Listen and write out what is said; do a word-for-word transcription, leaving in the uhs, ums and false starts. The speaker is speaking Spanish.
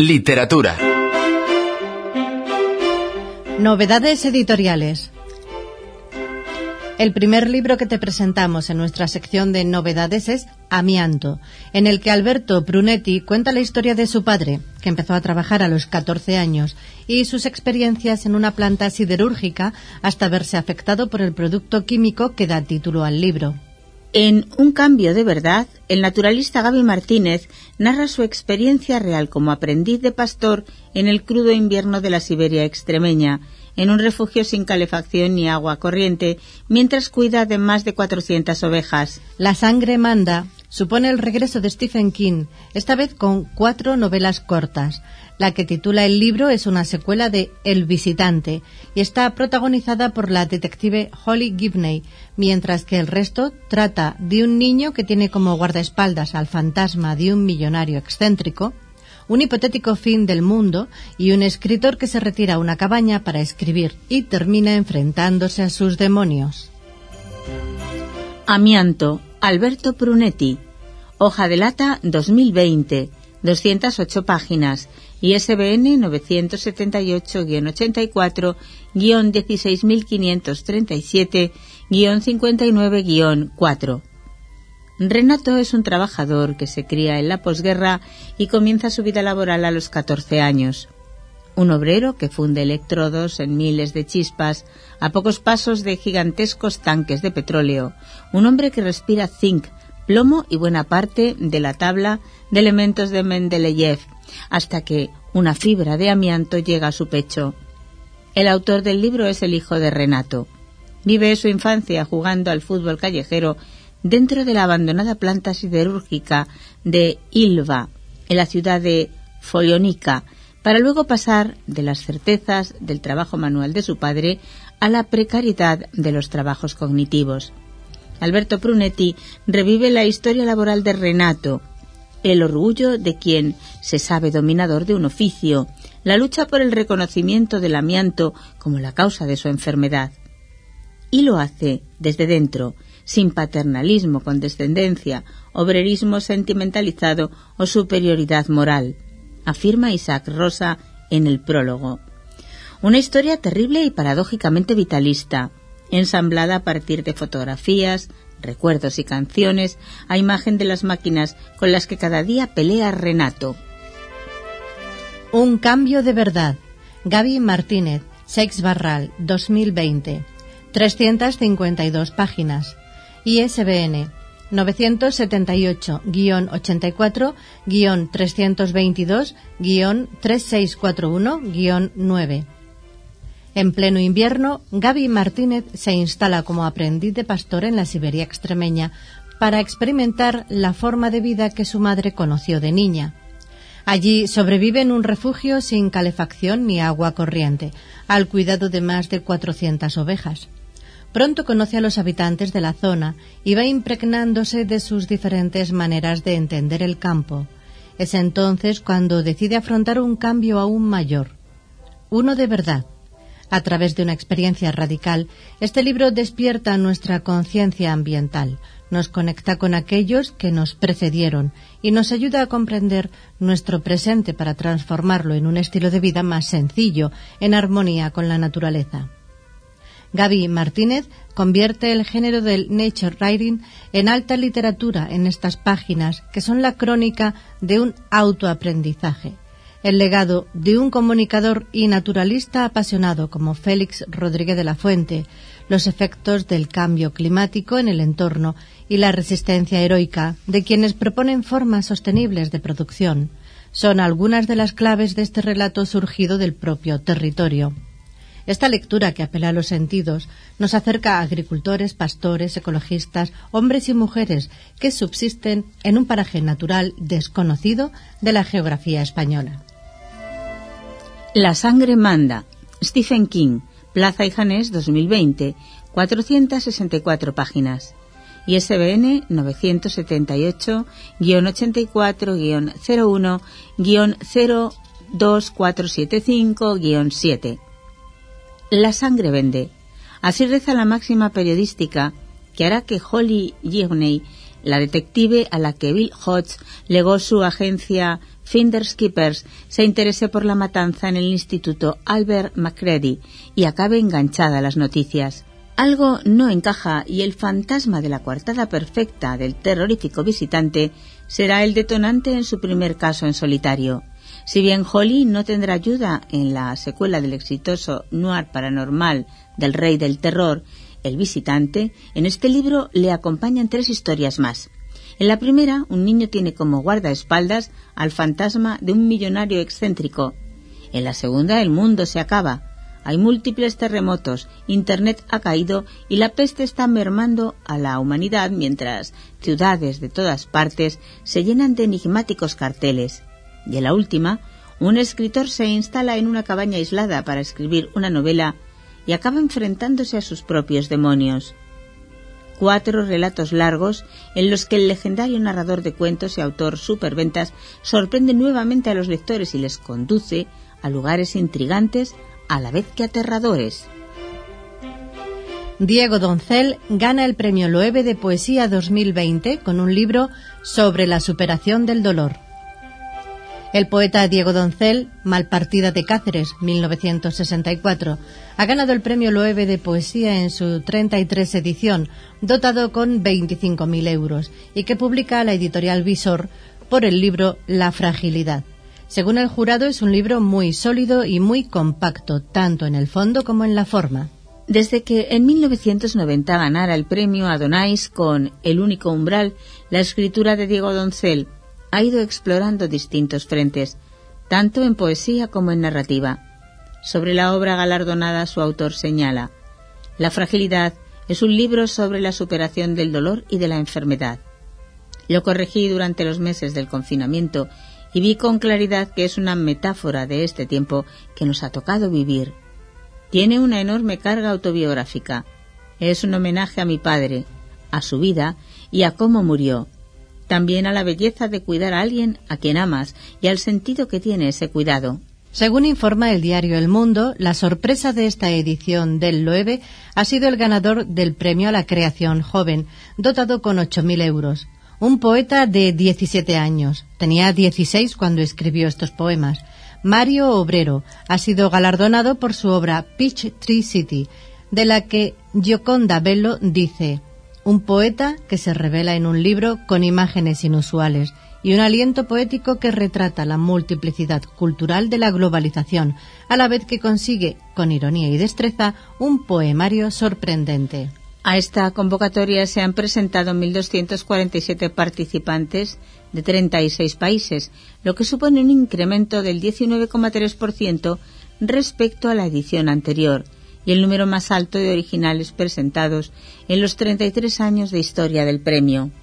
Literatura. Novedades editoriales. El primer libro que te presentamos en nuestra sección de novedades es Amianto, en el que Alberto Brunetti cuenta la historia de su padre, que empezó a trabajar a los catorce años, y sus experiencias en una planta siderúrgica hasta verse afectado por el producto químico que da título al libro. En Un cambio de verdad, el naturalista Gaby Martínez narra su experiencia real como aprendiz de pastor en el crudo invierno de la Siberia extremeña, en un refugio sin calefacción ni agua corriente, mientras cuida de más de cuatrocientas ovejas. La sangre manda supone el regreso de Stephen King, esta vez con cuatro novelas cortas. La que titula el libro es una secuela de El visitante y está protagonizada por la detective Holly Gibney, mientras que el resto trata de un niño que tiene como guardaespaldas al fantasma de un millonario excéntrico, un hipotético fin del mundo y un escritor que se retira a una cabaña para escribir y termina enfrentándose a sus demonios. Amianto, Alberto Brunetti. Hoja de lata dos mil veinte, doscientas ocho páginas. I S B N nueve siete ocho guion ochenta y cuatro guion dieciséis mil quinientos treinta y siete guion cincuenta y nueve guion cuatro. Renato es un trabajador que se cría en la posguerra y comienza su vida laboral a los catorce años. Un obrero que funde electrodos en miles de chispas a pocos pasos de gigantescos tanques de petróleo. Un hombre que respira zinc, plomo y buena parte de la tabla de elementos de Mendeleev, hasta que una fibra de amianto llega a su pecho. El autor del libro es el hijo de Renato. Vive su infancia jugando al fútbol callejero dentro de la abandonada planta siderúrgica de Ilva, en la ciudad de Folionica, para luego pasar de las certezas del trabajo manual de su padre a la precariedad de los trabajos cognitivos. Alberto Brunetti revive la historia laboral de Renato, el orgullo de quien se sabe dominador de un oficio, la lucha por el reconocimiento del amianto como la causa de su enfermedad. Y lo hace desde dentro, sin paternalismo, condescendencia, obrerismo sentimentalizado o superioridad moral, afirma Isaac Rosa en el prólogo. Una historia terrible y paradójicamente vitalista, ensamblada a partir de fotografías, recuerdos y canciones, a imagen de las máquinas con las que cada día pelea Renato. Un cambio de verdad. Gaby Martínez, Seix Barral, dos mil veinte. trescientas cincuenta y dos páginas. I S B N nueve siete ocho guion ochenta y cuatro guion trescientos veintidós guion treinta y seis cuarenta y uno guion nueve. En pleno invierno, Gaby Martínez se instala como aprendiz de pastor en la Siberia extremeña para experimentar la forma de vida que su madre conoció de niña. Allí sobrevive en un refugio sin calefacción ni agua corriente, al cuidado de más de cuatrocientas ovejas. Pronto conoce a los habitantes de la zona y va impregnándose de sus diferentes maneras de entender el campo. Es entonces cuando decide afrontar un cambio aún mayor, uno de verdad. A través de una experiencia radical, este libro despierta nuestra conciencia ambiental, nos conecta con aquellos que nos precedieron y nos ayuda a comprender nuestro presente para transformarlo en un estilo de vida más sencillo, en armonía con la naturaleza. Gaby Martínez convierte el género del nature writing en alta literatura en estas páginas que son la crónica de un autoaprendizaje, el legado de un comunicador y naturalista apasionado como Félix Rodríguez de la Fuente, los efectos del cambio climático en el entorno y la resistencia heroica de quienes proponen formas sostenibles de producción, son algunas de las claves de este relato surgido del propio territorio. Esta lectura, que apela a los sentidos, nos acerca a agricultores, pastores, ecologistas, hombres y mujeres que subsisten en un paraje natural desconocido de la geografía española. La sangre manda. Stephen King, Plaza y Janés dos mil veinte, cuatrocientas sesenta y cuatro páginas. I S B N nueve siete ocho guion ochenta y cuatro guion cero uno guion cero dos cuatro siete cinco guion siete. La sangre vende. Así reza la máxima periodística que hará que Holly Gibney La detective a la que Bill Hodge legó su agencia Finders Keepers se interese por la matanza en el Instituto Albert McCready y acabe enganchada a las noticias. Algo no encaja y el fantasma de la coartada perfecta del terrorífico visitante será el detonante en su primer caso en solitario. Si bien Holly no tendrá ayuda en la secuela del exitoso noir paranormal del Rey del Terror, El Visitante, en este libro le acompañan tres historias más. En la primera, un niño tiene como guardaespaldas al fantasma de un millonario excéntrico. En la segunda, el mundo se acaba. Hay múltiples terremotos, Internet ha caído y la peste está mermando a la humanidad mientras ciudades de todas partes se llenan de enigmáticos carteles. Y en la última, un escritor se instala en una cabaña aislada para escribir una novela y acaba enfrentándose a sus propios demonios. Cuatro relatos largos en los que el legendario narrador de cuentos y autor superventas sorprende nuevamente a los lectores y les conduce a lugares intrigantes a la vez que aterradores. Diego Doncel gana el Premio Loewe de Poesía dos mil veinte con un libro sobre la superación del dolor. El poeta Diego Doncel, Malpartida de Cáceres, mil novecientos sesenta y cuatro, ha ganado el Premio Loewe de Poesía en su treinta y tres edición, dotado con veinticinco mil euros, y que publica la editorial Visor por el libro La fragilidad. Según el jurado, es un libro muy sólido y muy compacto, tanto en el fondo como en la forma. Desde que en mil novecientos noventa ganara el premio Adonais con El único umbral, la escritura de Diego Doncel ha ido explorando distintos frentes, tanto en poesía como en narrativa. Sobre la obra galardonada, su autor señala: La fragilidad es un libro sobre la superación del dolor y de la enfermedad. Lo corregí durante los meses del confinamiento y vi con claridad que es una metáfora de este tiempo que nos ha tocado vivir. Tiene una enorme carga autobiográfica. Es un homenaje a mi padre, a su vida y a cómo murió. También a la belleza de cuidar a alguien a quien amas y al sentido que tiene ese cuidado. Según informa el diario El Mundo, la sorpresa de esta edición del Loewe ha sido el ganador del premio a la creación joven, dotado con ocho mil euros. Un poeta de diecisiete años. Tenía dieciséis cuando escribió estos poemas. Mario Obrero ha sido galardonado por su obra Peach Tree City, de la que Gioconda Bello dice: un poeta que se revela en un libro con imágenes inusuales y un aliento poético que retrata la multiplicidad cultural de la globalización, a la vez que consigue, con ironía y destreza, un poemario sorprendente. A esta convocatoria se han presentado mil doscientos cuarenta y siete participantes de treinta y seis países, lo que supone un incremento del diecinueve coma tres por ciento respecto a la edición anterior, y el número más alto de originales presentados en los treinta y tres años de historia del premio.